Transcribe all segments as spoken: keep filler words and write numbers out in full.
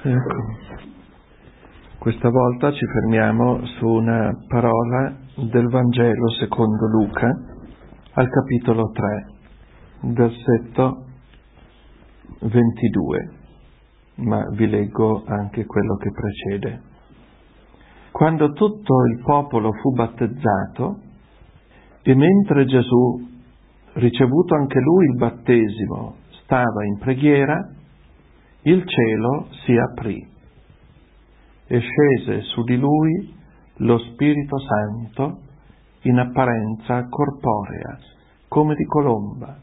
Ecco. Questa volta ci fermiamo su una parola del Vangelo secondo Luca, al capitolo tre, versetto ventidue, ma vi leggo anche quello che precede. Quando tutto il popolo fu battezzato, e mentre Gesù, ricevuto anche lui il battesimo, stava in preghiera, il cielo si aprì e scese su di lui lo Spirito Santo in apparenza corporea, come di colomba.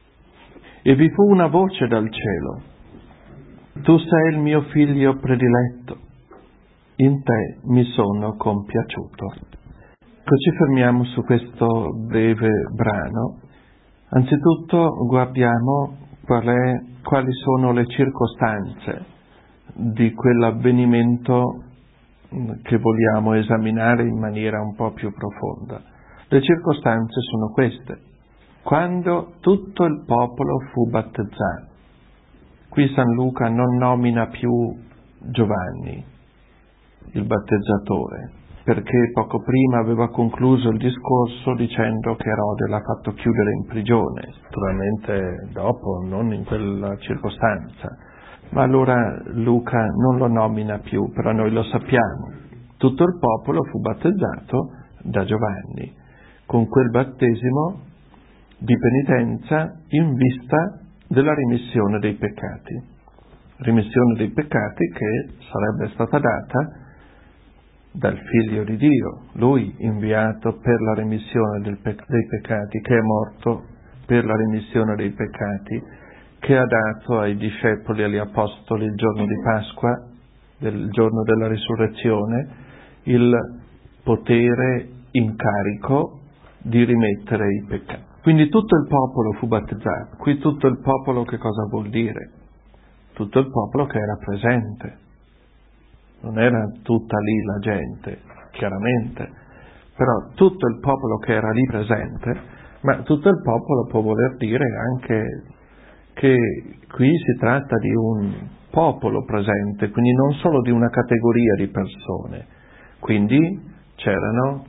E vi fu una voce dal cielo: tu sei il mio figlio prediletto, in te mi sono compiaciuto. Ecco, ci fermiamo su questo breve brano. Anzitutto guardiamo qual è, quali sono le circostanze di quell'avvenimento che vogliamo esaminare in maniera un po' più profonda. Le circostanze sono queste: quando tutto il popolo fu battezzato. Qui San Luca non nomina più Giovanni, il battezzatore, perché poco prima aveva concluso il discorso dicendo che Erode l'ha fatto chiudere in prigione, naturalmente dopo, non in quella circostanza. Ma allora Luca non lo nomina più, però noi lo sappiamo. Tutto il popolo fu battezzato da Giovanni, con quel battesimo di penitenza in vista della rimissione dei peccati. Rimissione dei peccati che sarebbe stata data dal Figlio di Dio, lui inviato per la rimissione del pe- dei peccati, che è morto per la rimissione dei peccati, che ha dato ai discepoli e agli apostoli il giorno di Pasqua, del giorno della risurrezione, il potere incarico di rimettere i peccati. Quindi tutto il popolo fu battezzato. Qui tutto il popolo che cosa vuol dire? Tutto il popolo che era presente. Non era tutta lì la gente, chiaramente, però tutto il popolo che era lì presente, ma tutto il popolo può voler dire anche che qui si tratta di un popolo presente, quindi non solo di una categoria di persone. Quindi c'erano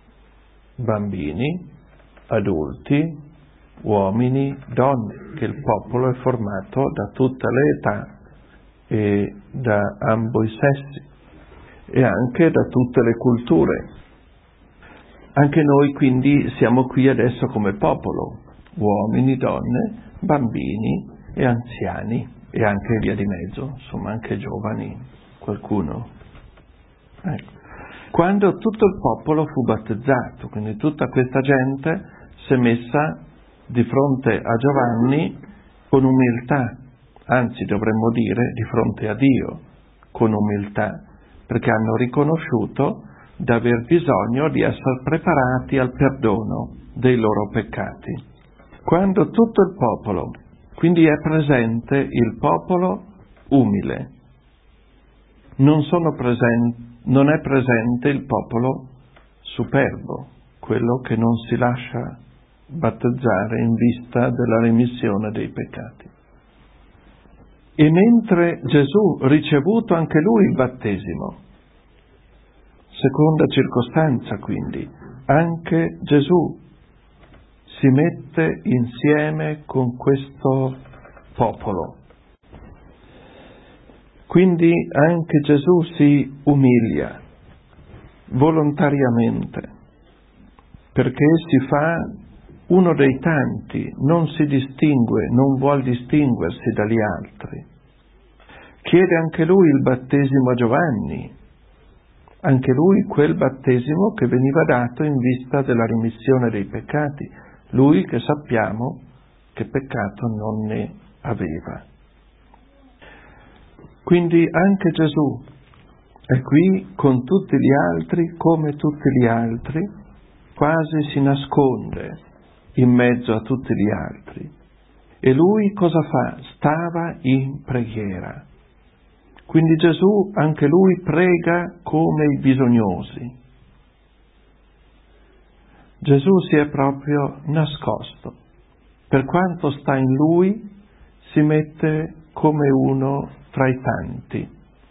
bambini, adulti, uomini, donne, che il popolo è formato da tutte le età e da ambo i sessi e anche da tutte le culture. Anche noi quindi siamo qui adesso come popolo, uomini, donne, bambini e anziani e anche via di mezzo, insomma anche giovani, qualcuno. Ecco. Quando tutto il popolo fu battezzato, quindi tutta questa gente si è messa di fronte a Giovanni con umiltà, anzi dovremmo dire di fronte a Dio con umiltà, perché hanno riconosciuto di aver bisogno di essere preparati al perdono dei loro peccati. Quando tutto il popolo, quindi è presente il popolo umile, non, sono presenti, non è presente il popolo superbo, quello che non si lascia battezzare in vista della remissione dei peccati. E mentre Gesù, ricevuto anche lui il battesimo, seconda circostanza quindi, anche Gesù si mette insieme con questo popolo. Quindi anche Gesù si umilia volontariamente, perché si fa uno dei tanti, non si distingue, non vuol distinguersi dagli altri. Chiede anche lui il battesimo a Giovanni, anche lui quel battesimo che veniva dato in vista della rimissione dei peccati, lui che sappiamo che peccato non ne aveva. Quindi anche Gesù è qui con tutti gli altri, come tutti gli altri, quasi si nasconde in mezzo a tutti gli altri. E lui cosa fa? Stava in preghiera. Quindi Gesù, anche lui, prega come i bisognosi. Gesù si è proprio nascosto. Per quanto sta in lui, si mette come uno tra i tanti,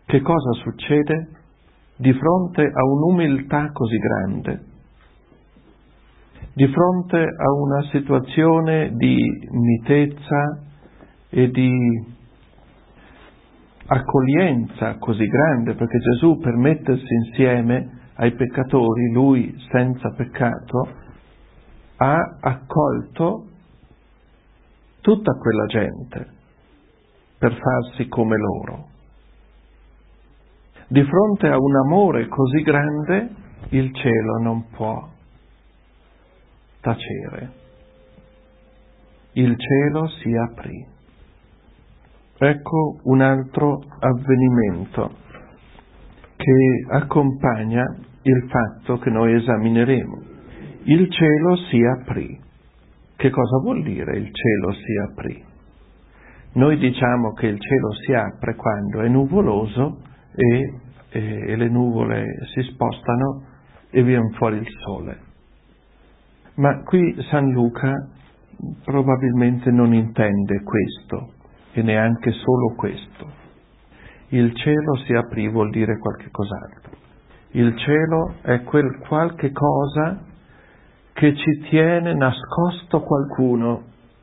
che cosa succede? Di fronte a un'umiltà così grande, di fronte a una situazione di mitezza e di accoglienza così grande, perché Gesù per mettersi insieme ai peccatori, lui senza peccato, ha accolto tutta quella gente per farsi come loro. Di fronte a un amore così grande, il cielo non può tacere. Il cielo si aprì. Ecco un altro avvenimento che accompagna il fatto che noi esamineremo. Il cielo si aprì. Che cosa vuol dire il cielo si aprì? Noi diciamo che il cielo si apre quando è nuvoloso e, e, e le nuvole si spostano e viene fuori il sole. Ma qui San Luca probabilmente non intende questo, e neanche solo questo. Il cielo si aprì vuol dire qualche cos'altro. Il cielo è quel qualche cosa che ci tiene nascosto qualcuno.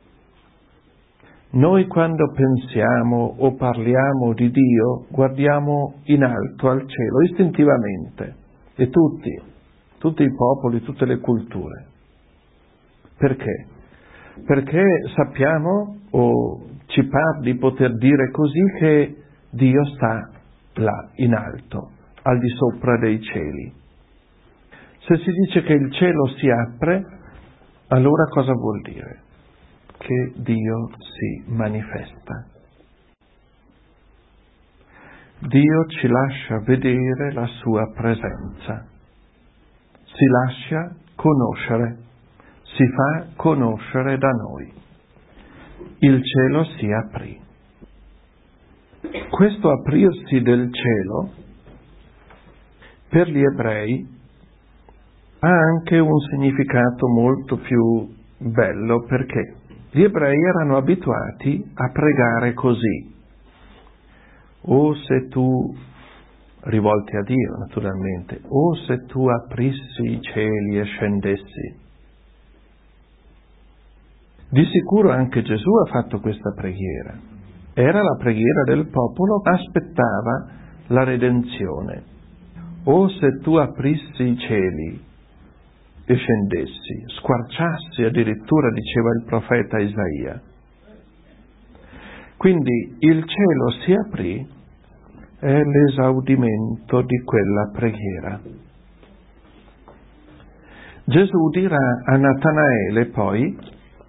Noi quando pensiamo o parliamo di Dio, guardiamo in alto al cielo, istintivamente, e tutti, tutti i popoli, tutte le culture. Perché? Perché sappiamo, o ci pare di poter dire così, che Dio sta là, in alto, al di sopra dei cieli. Se si dice che il cielo si apre, allora cosa vuol dire? Che Dio si manifesta. Dio ci lascia vedere la sua presenza, si lascia conoscere, si fa conoscere da noi. Il cielo si aprì. Questo aprirsi del cielo per gli ebrei ha anche un significato molto più bello, perché gli ebrei erano abituati a pregare così: o se tu, rivolti a Dio naturalmente, o se tu aprissi i cieli e scendessi. Di sicuro anche Gesù ha fatto questa preghiera. Era la preghiera del popolo che aspettava la redenzione. O se tu aprissi i cieli e scendessi, squarciassi addirittura, diceva il profeta Isaia. Quindi il cielo si aprì, è l'esaudimento di quella preghiera. Gesù dirà a Natanaele poi,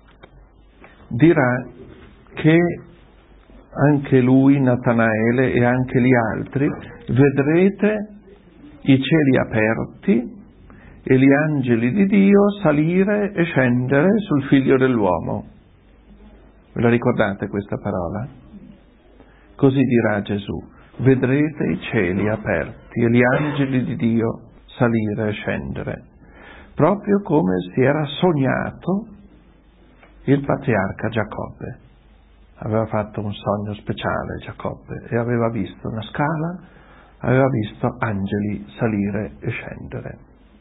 dirà che anche lui, Natanaele, e anche gli altri, vedrete i cieli aperti e gli angeli di Dio salire e scendere sul Figlio dell'uomo. Ve la ricordate questa parola? Così dirà Gesù: vedrete i cieli aperti e gli angeli di Dio salire e scendere, proprio come si era sognato il patriarca Giacobbe. Aveva fatto un sogno speciale Giacobbe e aveva visto una scala, aveva visto angeli salire e scendere.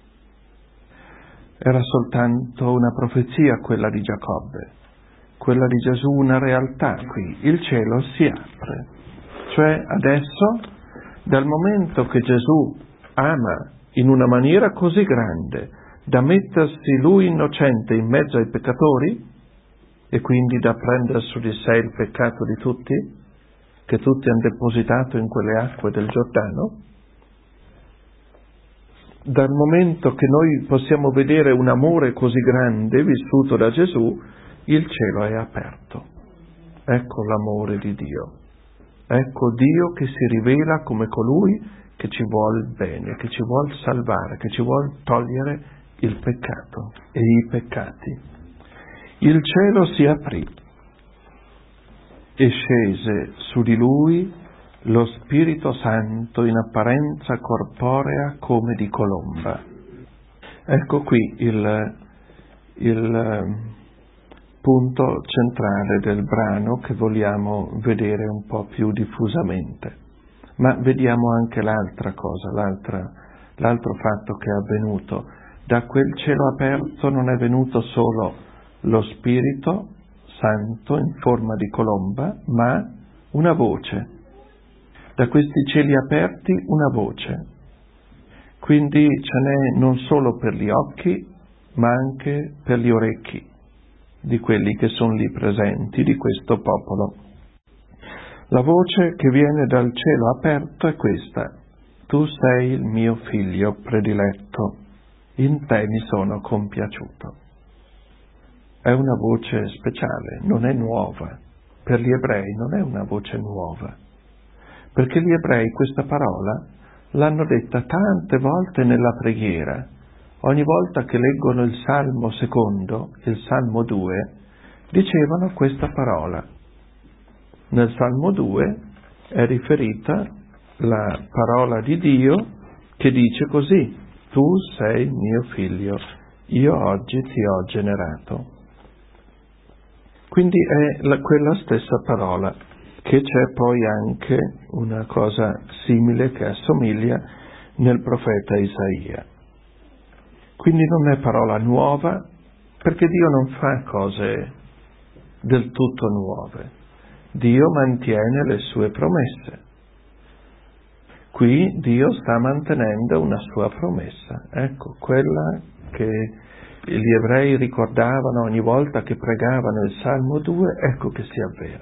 Era soltanto una profezia quella di Giacobbe, quella di Gesù una realtà qui. Il cielo si apre, cioè adesso, dal momento che Gesù ama in una maniera così grande da mettersi lui innocente in mezzo ai peccatori, e quindi da prendere su di sé il peccato di tutti, che tutti hanno depositato in quelle acque del Giordano, dal momento che noi possiamo vedere un amore così grande vissuto da Gesù, il cielo è aperto. Ecco l'amore di Dio. Ecco Dio che si rivela come colui che ci vuol bene, che ci vuol salvare, che ci vuol togliere il peccato e i peccati. Il cielo si aprì e scese su di lui lo Spirito Santo in apparenza corporea come di colomba. Ecco qui il, il punto centrale del brano che vogliamo vedere un po' più diffusamente. Ma vediamo anche l'altra cosa, l'altra, l'altro fatto che è avvenuto. Da quel cielo aperto non è venuto solo lo Spirito Santo in forma di colomba, ma una voce. Da questi cieli aperti una voce. Quindi ce n'è non solo per gli occhi, ma anche per gli orecchi di quelli che sono lì presenti, di questo popolo. La voce che viene dal cielo aperto è questa: tu sei il mio figlio prediletto, in te mi sono compiaciuto. È una voce speciale, non è nuova. Per gli ebrei non è una voce nuova, perché gli ebrei questa parola l'hanno detta tante volte nella preghiera. Ogni volta che leggono il Salmo secondo, il Salmo due, dicevano questa parola. Nel Salmo due è riferita la parola di Dio che dice così: tu sei mio figlio, io oggi ti ho generato. Quindi è la, quella stessa parola, che c'è poi anche una cosa simile che assomiglia nel profeta Isaia. Quindi non è parola nuova, perché Dio non fa cose del tutto nuove. Dio mantiene le sue promesse. Qui Dio sta mantenendo una sua promessa. Ecco, quella che gli ebrei ricordavano ogni volta che pregavano il Salmo due, ecco che si avvera.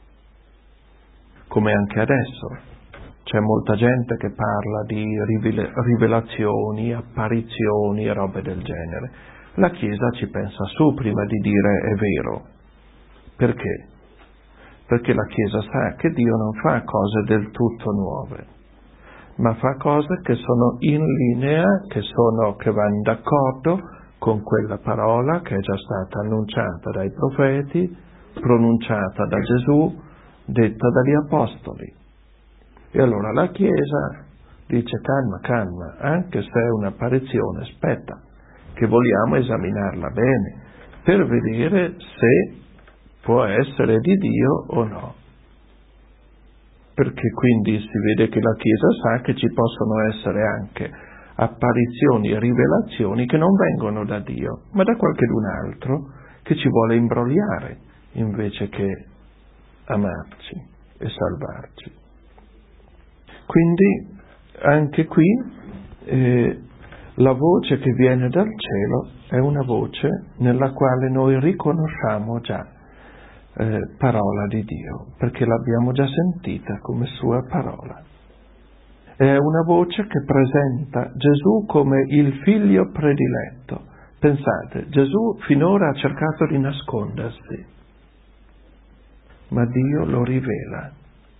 Come anche adesso. C'è molta gente che parla di rivelazioni, apparizioni e robe del genere. La Chiesa ci pensa su prima di dire è vero. Perché? Perché la Chiesa sa che Dio non fa cose del tutto nuove, ma fa cose che sono in linea, che, sono, che vanno d'accordo con quella parola che è già stata annunciata dai profeti, pronunciata da Gesù, detta dagli Apostoli. E allora la Chiesa dice calma, calma, anche se è un'apparizione, aspetta, che vogliamo esaminarla bene, per vedere se può essere di Dio o no. Perché quindi si vede che la Chiesa sa che ci possono essere anche apparizioni e rivelazioni che non vengono da Dio, ma da qualcun altro che ci vuole imbrogliare invece che amarci e salvarci. Quindi anche qui eh, la voce che viene dal cielo è una voce nella quale noi riconosciamo già eh, parola di Dio, perché l'abbiamo già sentita come sua parola. È una voce che presenta Gesù come il figlio prediletto. Pensate, Gesù finora ha cercato di nascondersi, ma Dio lo rivela.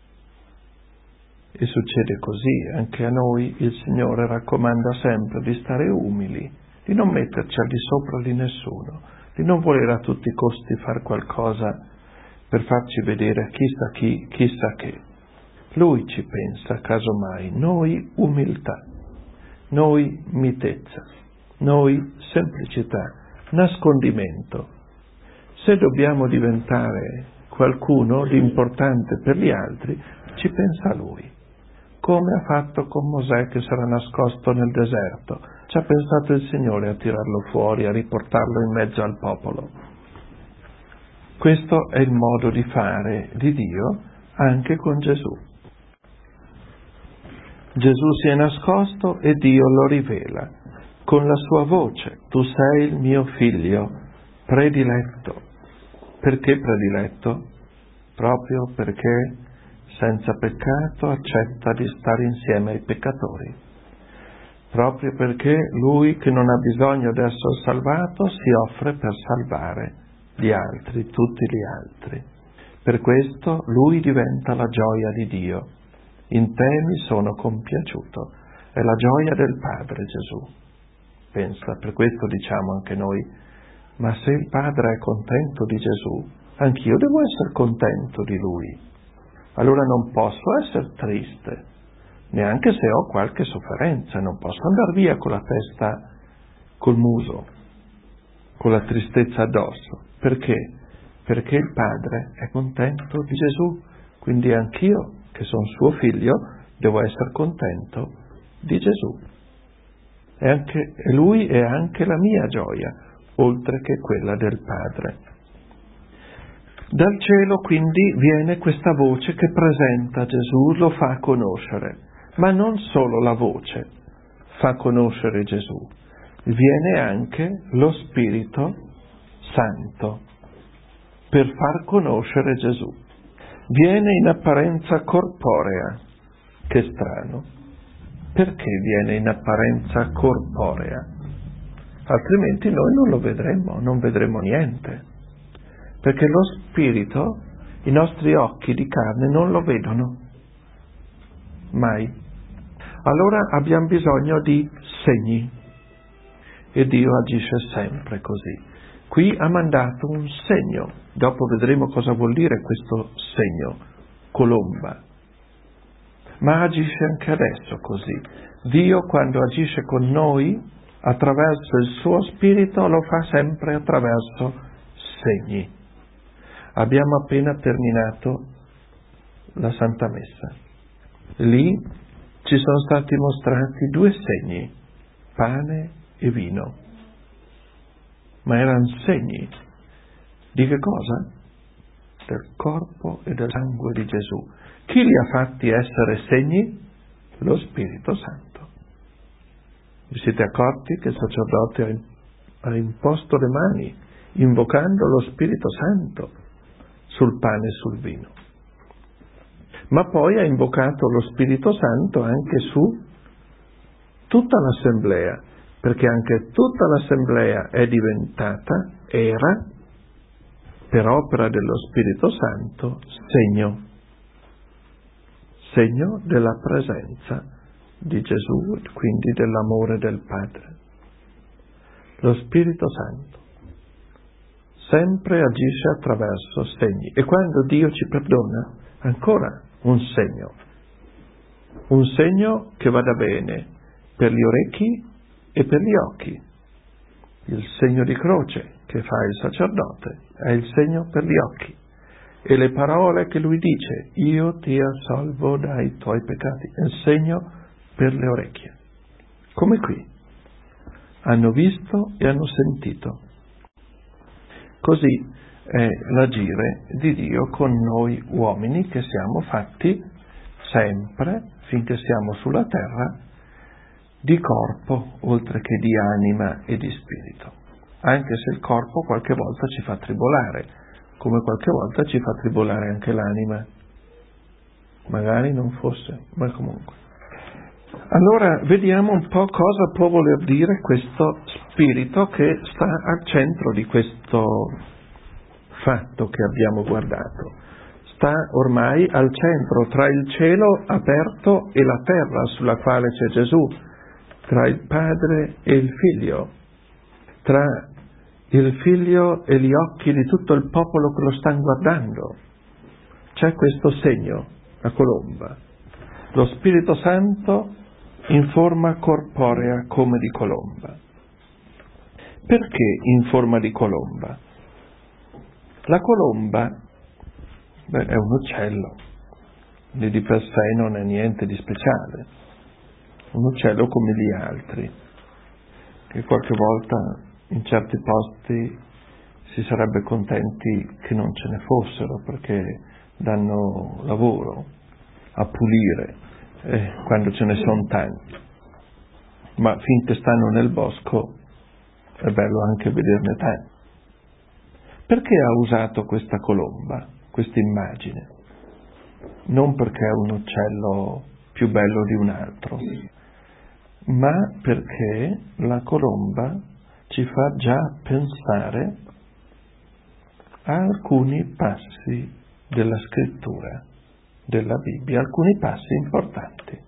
E succede così, anche a noi il Signore raccomanda sempre di stare umili, di non metterci al di sopra di nessuno, di non voler a tutti i costi far qualcosa per farci vedere chissà chi, chissà che. Lui ci pensa, casomai, noi umiltà, noi mitezza, noi semplicità, nascondimento. Se dobbiamo diventare qualcuno di importante per gli altri, ci pensa Lui. Come ha fatto con Mosè che sarà nascosto nel deserto. Ci ha pensato il Signore a tirarlo fuori, a riportarlo in mezzo al popolo. Questo è il modo di fare di Dio anche con Gesù. Gesù si è nascosto e Dio lo rivela con la sua voce. Tu sei il mio figlio prediletto. Perché prediletto? Proprio perché senza peccato accetta di stare insieme ai peccatori. Proprio perché lui che non ha bisogno di essere salvato si offre per salvare gli altri, tutti gli altri. Per questo lui diventa la gioia di Dio. In te mi sono compiaciuto. È la gioia del Padre Gesù. Pensa, per questo diciamo anche noi, ma se il Padre è contento di Gesù, anch'io devo essere contento di Lui. Allora non posso essere triste, neanche se ho qualche sofferenza, non posso andare via con la testa col muso, con la tristezza addosso. Perché? Perché il Padre è contento di Gesù, quindi anch'io, che sono suo figlio, devo essere contento di Gesù. E, anche, e Lui è anche la mia gioia, oltre che quella del Padre. Dal cielo quindi viene questa voce che presenta Gesù, lo fa conoscere, ma non solo la voce fa conoscere Gesù, viene anche lo Spirito Santo per far conoscere Gesù. Viene in apparenza corporea, che strano. Perché viene in apparenza corporea? Altrimenti noi non lo vedremmo, non vedremo niente. Perché lo Spirito, i nostri occhi di carne non lo vedono. Mai. Allora abbiamo bisogno di segni. E Dio agisce sempre così. Qui ha mandato un segno. Dopo vedremo cosa vuol dire questo segno, colomba. Ma agisce anche adesso così. Dio quando agisce con noi, attraverso il suo Spirito, lo fa sempre attraverso segni. Abbiamo appena terminato la Santa Messa. Lì ci sono stati mostrati due segni, pane e vino. Ma erano segni di che cosa? Del corpo e del sangue di Gesù. Chi li ha fatti essere segni? Lo Spirito Santo. Vi siete accorti che il sacerdote ha imposto le mani, invocando lo Spirito Santo sul pane e sul vino. Ma poi ha invocato lo Spirito Santo anche su tutta l'assemblea, perché anche tutta l'assemblea è diventata, era, per opera dello Spirito Santo, segno. Segno della presenza di Gesù, quindi dell'amore del Padre. Lo Spirito Santo sempre agisce attraverso segni. E quando Dio ci perdona, ancora un segno. Un segno che vada bene per gli orecchi e per gli occhi. Il segno di croce che fa il sacerdote è il segno per gli occhi. E le parole che lui dice, io ti assolvo dai tuoi peccati, è il segno per le orecchie. Come qui. Hanno visto e hanno sentito. Così è l'agire di Dio con noi uomini che siamo fatti sempre, finché siamo sulla terra, di corpo oltre che di anima e di spirito. Anche se il corpo qualche volta ci fa tribolare, come qualche volta ci fa tribolare anche l'anima. Magari non fosse, ma comunque. Allora vediamo un po' cosa può voler dire questo spirito che sta al centro di questo fatto che abbiamo guardato. Sta ormai al centro tra il cielo aperto e la terra sulla quale c'è Gesù, tra il Padre e il Figlio, tra il Figlio e gli occhi di tutto il popolo che lo stanno guardando. C'è questo segno, la colomba. Lo Spirito Santo in forma corporea come di colomba. Perché in forma di colomba? La colomba beh, è un uccello, e di per sé non è niente di speciale, un uccello come gli altri, che qualche volta in certi posti si sarebbe contenti che non ce ne fossero, perché danno lavoro a pulire eh, quando ce ne sono tanti, ma finché stanno nel bosco è bello anche vederne tanti. Perché ha usato questa colomba, questa immagine? Non perché è un uccello più bello di un altro, ma perché la colomba ci fa già pensare a alcuni passi della scrittura, della Bibbia, alcuni passi importanti,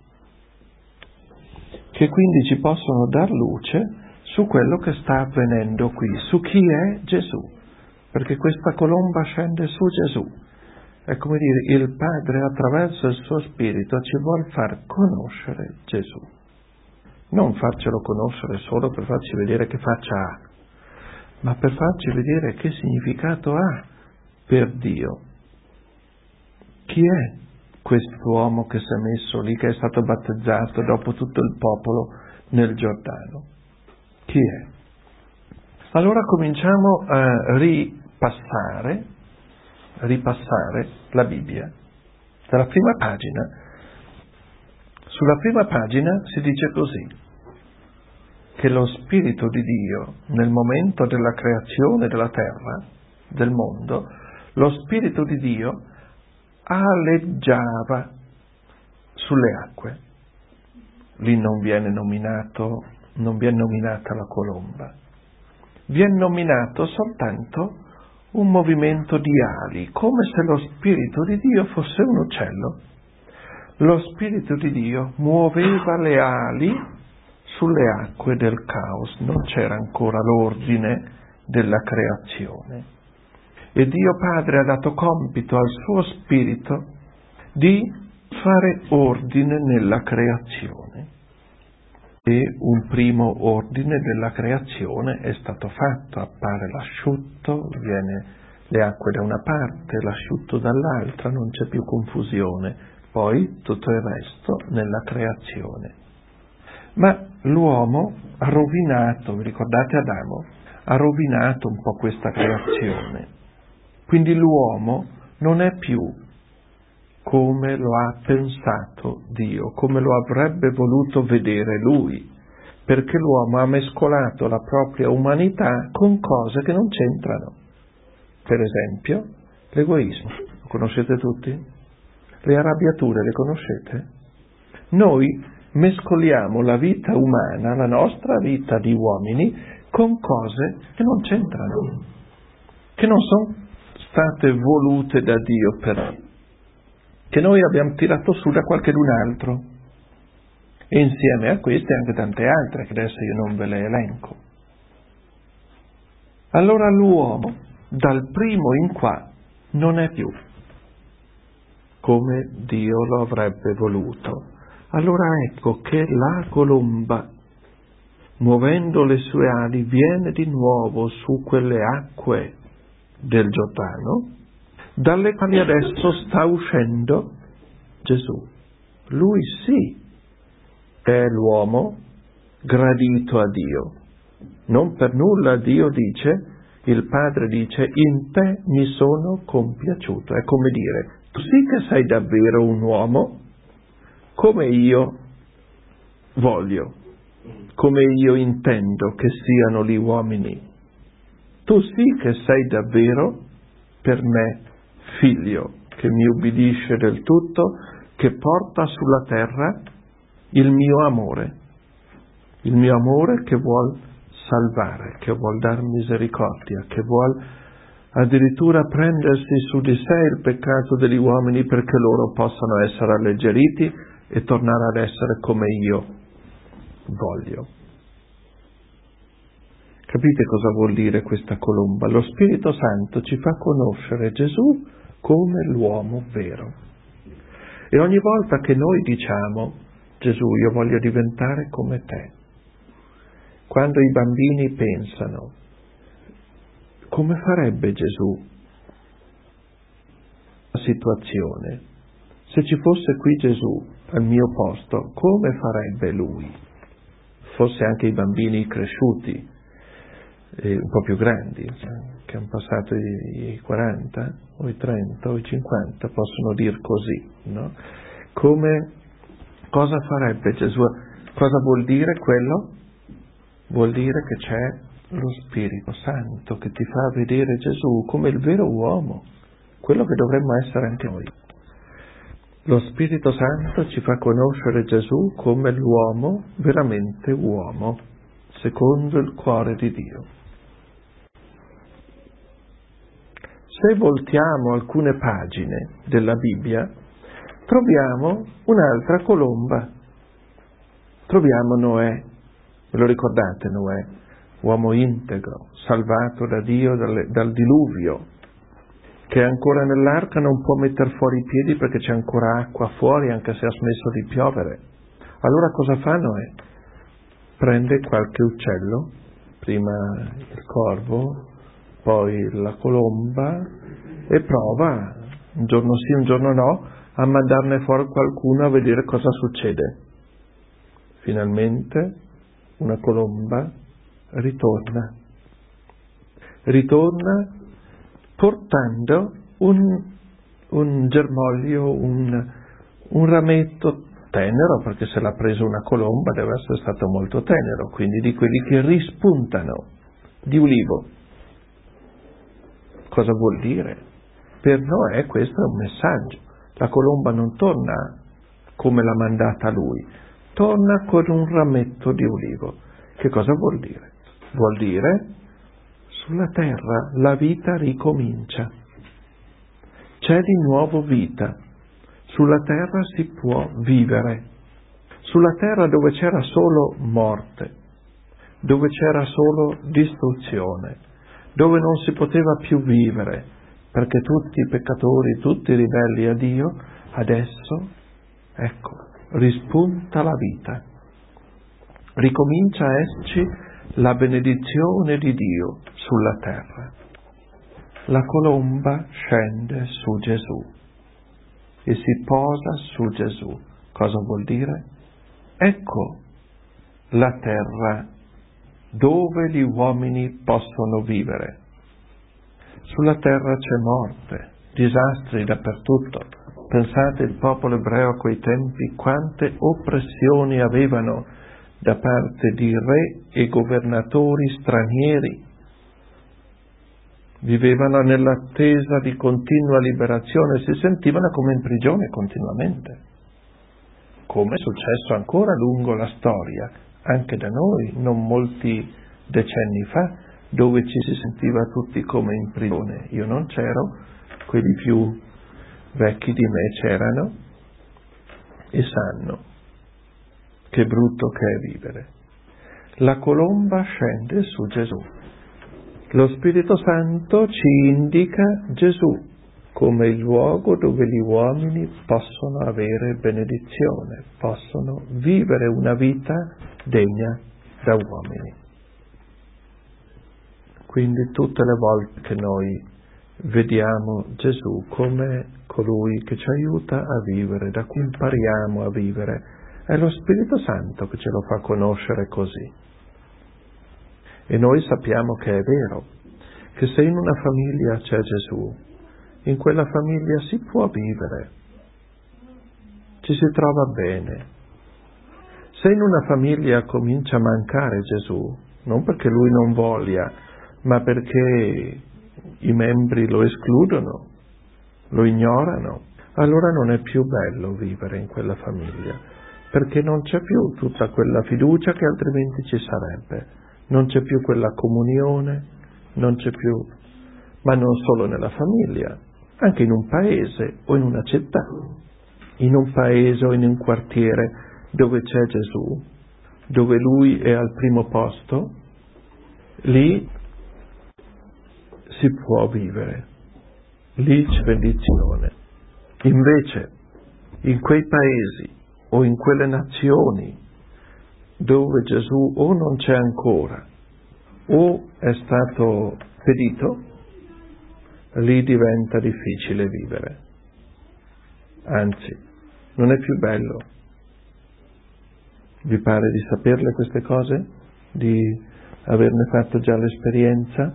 che quindi ci possono dar luce su quello che sta avvenendo qui, su chi è Gesù, perché questa colomba scende su Gesù. È come dire, il Padre attraverso il suo Spirito ci vuol far conoscere Gesù. Non farcelo conoscere solo per farci vedere che faccia ha, ma per farci vedere che significato ha per Dio. Chi è quest'uomo che si è messo lì, che è stato battezzato dopo tutto il popolo nel Giordano? Chi è? Allora cominciamo a ripassare, ripassare la Bibbia. Dalla prima pagina. Sulla prima pagina si dice così, che lo Spirito di Dio, nel momento della creazione della terra, del mondo, lo Spirito di Dio aleggiava sulle acque. Lì non viene nominato, non viene nominata la colomba. Viene nominato soltanto un movimento di ali, come se lo Spirito di Dio fosse un uccello. Lo Spirito di Dio muoveva le ali sulle acque del caos, non c'era ancora l'ordine della creazione. E Dio Padre ha dato compito al suo Spirito di fare ordine nella creazione. E un primo ordine della creazione è stato fatto, appare l'asciutto, viene le acque da una parte, l'asciutto dall'altra, non c'è più confusione, poi tutto il resto nella creazione. Ma l'uomo ha rovinato, vi ricordate Adamo? Ha rovinato un po' questa creazione, quindi l'uomo non è più come lo ha pensato Dio, come lo avrebbe voluto vedere Lui, perché l'uomo ha mescolato la propria umanità con cose che non c'entrano. Per esempio, l'egoismo, lo conoscete tutti? Le arrabbiature, le conoscete? Noi mescoliamo la vita umana, la nostra vita di uomini, con cose che non c'entrano, che non sono state volute da Dio per noi, che noi abbiamo tirato su da qualchedun altro, e insieme a queste anche tante altre che adesso io non ve le elenco. Allora l'uomo dal primo in qua non è più come Dio lo avrebbe voluto. Allora ecco che la colomba, muovendo le sue ali, viene di nuovo su quelle acque del Giordano, dalle quali adesso sta uscendo Gesù. Lui sì è l'uomo gradito a Dio. Non per nulla Dio dice, il Padre dice, in te mi sono compiaciuto. È come dire, tu sì che sei davvero un uomo, come io voglio, come io intendo che siano gli uomini. Tu sì che sei davvero per me figlio, che mi ubbidisce del tutto, che porta sulla terra il mio amore, il mio amore che vuol salvare, che vuol dar misericordia, che vuol addirittura prendersi su di sé il peccato degli uomini perché loro possano essere alleggeriti e tornare ad essere come io voglio. Capite cosa vuol dire questa colomba? Lo Spirito Santo ci fa conoscere Gesù come l'uomo vero. E ogni volta che noi diciamo, Gesù, io voglio diventare come te, quando i bambini pensano, come farebbe Gesù la situazione? Se ci fosse qui Gesù al mio posto, come farebbe lui? Forse anche i bambini cresciuti, eh, un po' più grandi, che hanno passato i, i quaranta, o i trenta, o i cinquanta, possono dir così, no? Come, cosa farebbe Gesù? Cosa vuol dire quello? Vuol dire che c'è lo Spirito Santo che ti fa vedere Gesù come il vero uomo, quello che dovremmo essere anche noi. Lo Spirito Santo ci fa conoscere Gesù come l'uomo veramente uomo, secondo il cuore di Dio. Se voltiamo alcune pagine della Bibbia, troviamo un'altra colomba. Troviamo Noè. Ve lo ricordate Noè? Uomo integro, salvato da Dio dal, dal diluvio, che ancora nell'arca non può mettere fuori i piedi perché c'è ancora acqua fuori, anche se ha smesso di piovere. Allora cosa fa Noè? Prende qualche uccello, prima il corvo, poi la colomba, e prova, un giorno sì, un giorno no, a mandarne fuori qualcuno a vedere cosa succede. Finalmente una colomba ritorna. Ritorna portando un, un germoglio, un, un rametto tenero, perché se l'ha preso una colomba deve essere stato molto tenero, quindi di quelli che rispuntano, di ulivo. Cosa vuol dire? Per Noè questo è un messaggio. La colomba non torna come l'ha mandata lui, torna con un rametto di ulivo. Che cosa vuol dire? Vuol dire sulla terra la vita ricomincia. C'è di nuovo vita. Sulla terra si può vivere. Sulla terra dove c'era solo morte, dove c'era solo distruzione, dove non si poteva più vivere, perché tutti i peccatori, tutti ribelli a Dio, adesso, ecco, rispunta la vita. Ricomincia a esserci la benedizione di Dio sulla terra. La colomba scende su Gesù e si posa su Gesù. Cosa vuol dire? Ecco la terra dove gli uomini possono vivere. Sulla terra c'è morte, disastri dappertutto. Pensate il popolo ebreo a quei tempi quante oppressioni avevano da parte di re e governatori stranieri. Vivevano nell'attesa di continua liberazione, si sentivano come in prigione continuamente, come è successo ancora lungo la storia, anche da noi, non molti decenni fa, dove ci si sentiva tutti come in prigione. Io non c'ero, quelli più vecchi di me c'erano e sanno che brutto che è vivere. La colomba scende su Gesù. Lo Spirito Santo ci indica Gesù come il luogo dove gli uomini possono avere benedizione, possono vivere una vita degna da uomini. Quindi tutte le volte che noi vediamo Gesù come colui che ci aiuta a vivere, da cui impariamo a vivere, è lo Spirito Santo che ce lo fa conoscere così. E noi sappiamo che è vero, che se in una famiglia c'è Gesù, in quella famiglia si può vivere, ci si trova bene. Se in una famiglia comincia a mancare Gesù, non perché lui non voglia, ma perché i membri lo escludono, lo ignorano, allora non è più bello vivere in quella famiglia, perché non c'è più tutta quella fiducia che altrimenti ci sarebbe. Non c'è più quella comunione, non c'è più, ma non solo nella famiglia, anche in un paese o in una città, in un paese o in un quartiere dove c'è Gesù, dove Lui è al primo posto, lì si può vivere, lì c'è benedizione. Invece, in quei paesi o in quelle nazioni dove Gesù o non c'è ancora o è stato spedito, lì diventa difficile vivere. Anzi, non è più bello. Vi pare di saperle queste cose? Di averne fatto già l'esperienza?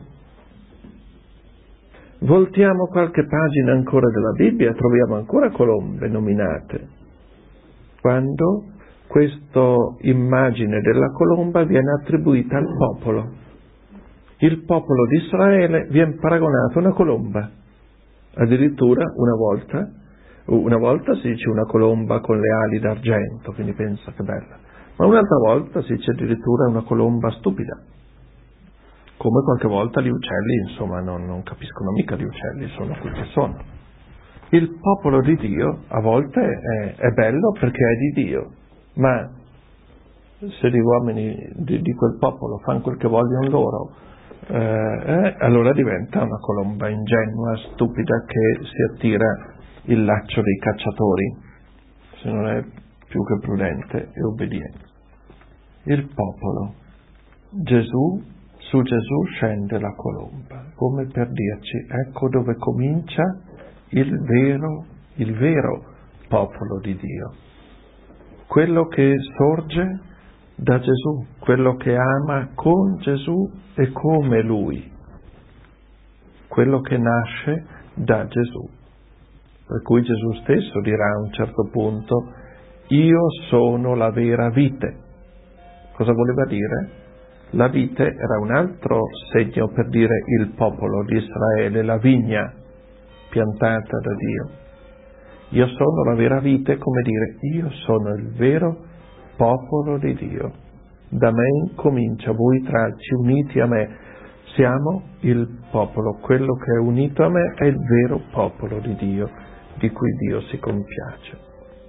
Voltiamo qualche pagina ancora della Bibbia e troviamo ancora colombe nominate. Quando questa immagine della colomba viene attribuita al popolo. Il popolo di Israele viene paragonato a una colomba. Addirittura una volta, una volta si dice una colomba con le ali d'argento, quindi pensa che bella, ma un'altra volta si dice addirittura una colomba stupida. Come qualche volta gli uccelli, insomma, non, non capiscono mica gli uccelli, sono quel che sono. Il popolo di Dio a volte è, è bello perché è di Dio, ma se gli uomini di, di quel popolo fanno quel che vogliono loro, eh, eh, allora diventa una colomba ingenua, stupida, che si attira il laccio dei cacciatori, se non è più che prudente e obbediente. Il popolo, Gesù, su Gesù scende la colomba, come per dirci, ecco dove comincia il vero, il vero popolo di Dio, quello che sorge da Gesù, quello che ama con Gesù e come Lui, quello che nasce da Gesù. Per cui Gesù stesso dirà a un certo punto: io sono la vera vite. Cosa voleva dire? La vite era un altro segno per dire il popolo di Israele, la vigna piantata da Dio. Io sono la vera vite, come dire, io sono il vero popolo di Dio. Da me incomincia, voi tralci uniti a me. Siamo il popolo, quello che è unito a me è il vero popolo di Dio, di cui Dio si compiace.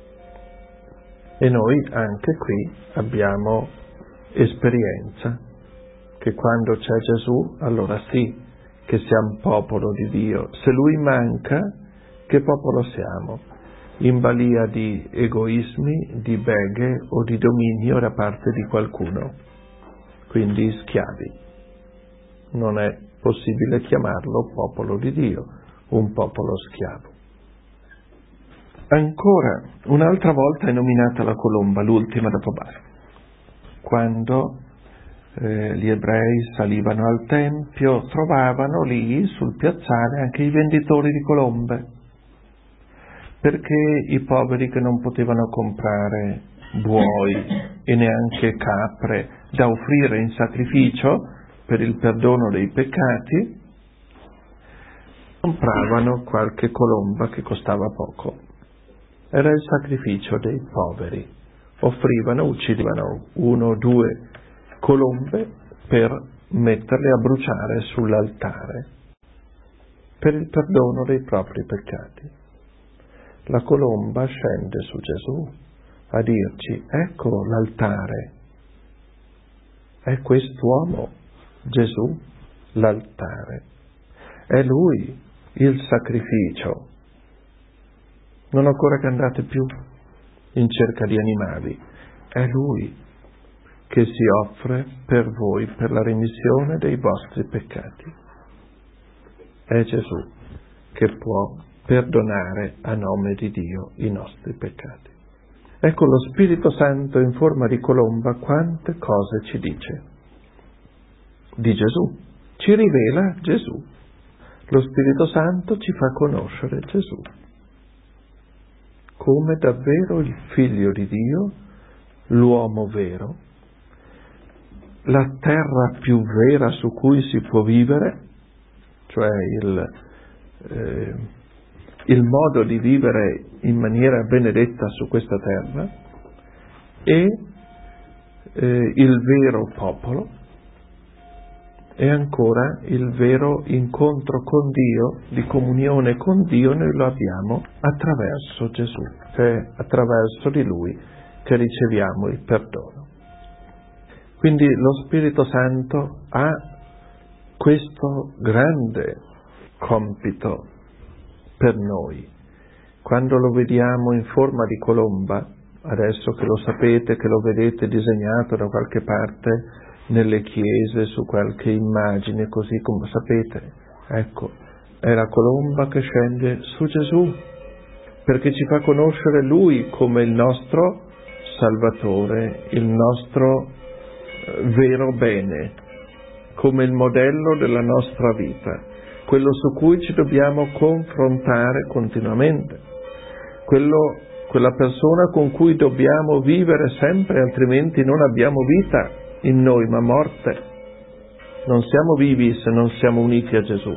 E noi anche qui abbiamo esperienza che quando c'è Gesù, allora sì che siamo popolo di Dio. Se Lui manca, che popolo siamo? In balia di egoismi, di beghe o di dominio da parte di qualcuno. Quindi schiavi. Non è possibile chiamarlo popolo di Dio, un popolo schiavo. Ancora, un'altra volta è nominata la colomba, l'ultima dopo Bar. Quando eh, gli ebrei salivano al Tempio, trovavano lì sul piazzale anche i venditori di colombe, perché i poveri che non potevano comprare buoi e neanche capre da offrire in sacrificio per il perdono dei peccati, compravano qualche colomba che costava poco. Era il sacrificio dei poveri. Offrivano, uccidevano uno o due colombe per metterle a bruciare sull'altare per il perdono dei propri peccati. La colomba scende su Gesù a dirci: ecco l'altare, è quest'uomo, Gesù, l'altare, è Lui il sacrificio. Non ancora che andate più in cerca di animali, è Lui che si offre per voi per la remissione dei vostri peccati. È Gesù che può perdonare a nome di Dio i nostri peccati. Ecco, lo Spirito Santo in forma di colomba quante cose ci dice di Gesù, ci rivela Gesù. Lo Spirito Santo ci fa conoscere Gesù come davvero il Figlio di Dio, l'uomo vero, la terra più vera su cui si può vivere, cioè il, eh, il modo di vivere in maniera benedetta su questa terra, e eh, il vero popolo, e ancora il vero incontro con Dio, di comunione con Dio, noi lo abbiamo attraverso Gesù, che è attraverso di Lui che riceviamo il perdono. Quindi lo Spirito Santo ha questo grande compito per noi. Quando lo vediamo in forma di colomba, adesso che lo sapete, che lo vedete disegnato da qualche parte nelle chiese, su qualche immagine, così come sapete, ecco, è la colomba che scende su Gesù, perché ci fa conoscere Lui come il nostro Salvatore, il nostro vero bene, come il modello della nostra vita, quello su cui ci dobbiamo confrontare continuamente, quello, quella persona con cui dobbiamo vivere sempre, altrimenti non abbiamo vita in noi, ma morte. Non siamo vivi se non siamo uniti a Gesù.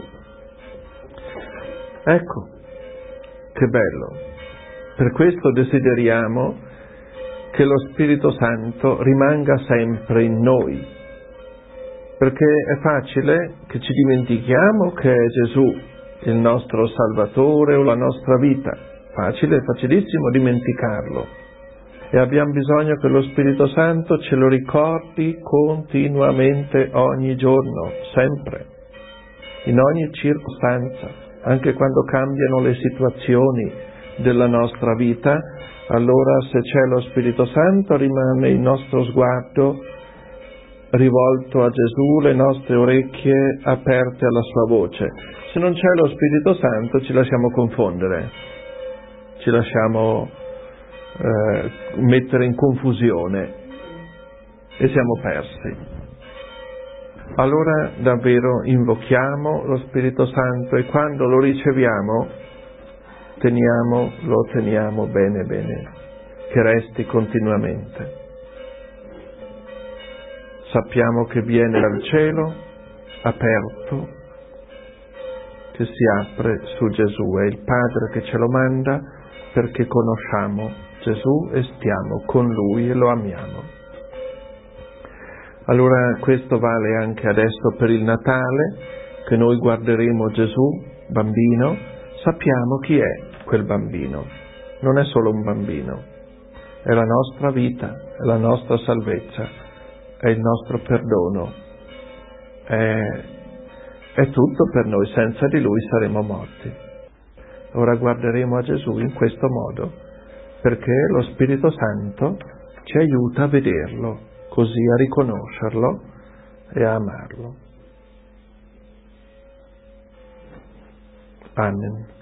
Ecco, che bello. Per questo desideriamo che lo Spirito Santo rimanga sempre in noi, perché è facile che ci dimentichiamo che è Gesù il nostro Salvatore o la nostra vita. Facile, facilissimo dimenticarlo. E abbiamo bisogno che lo Spirito Santo ce lo ricordi continuamente, ogni giorno, sempre, in ogni circostanza, anche quando cambiano le situazioni della nostra vita. Allora, se c'è lo Spirito Santo, rimane il nostro sguardo rivolto a Gesù, le nostre orecchie aperte alla sua voce. Se non c'è lo Spirito Santo, ci lasciamo confondere. ci lasciamo eh, mettere in confusione e siamo persi. Allora davvero invochiamo lo Spirito Santo e quando lo riceviamo teniamo, lo teniamo bene bene, che resti continuamente. Sappiamo che viene dal cielo, aperto, che si apre su Gesù. È il Padre che ce lo manda perché conosciamo Gesù e stiamo con Lui e lo amiamo. Allora questo vale anche adesso per il Natale, che noi guarderemo Gesù, bambino, sappiamo chi è quel bambino. Non è solo un bambino, è la nostra vita, è la nostra salvezza. È il nostro perdono, è, è tutto per noi, senza di Lui saremmo morti. Ora guarderemo a Gesù in questo modo, perché lo Spirito Santo ci aiuta a vederlo, così a riconoscerlo e a amarlo. Amen.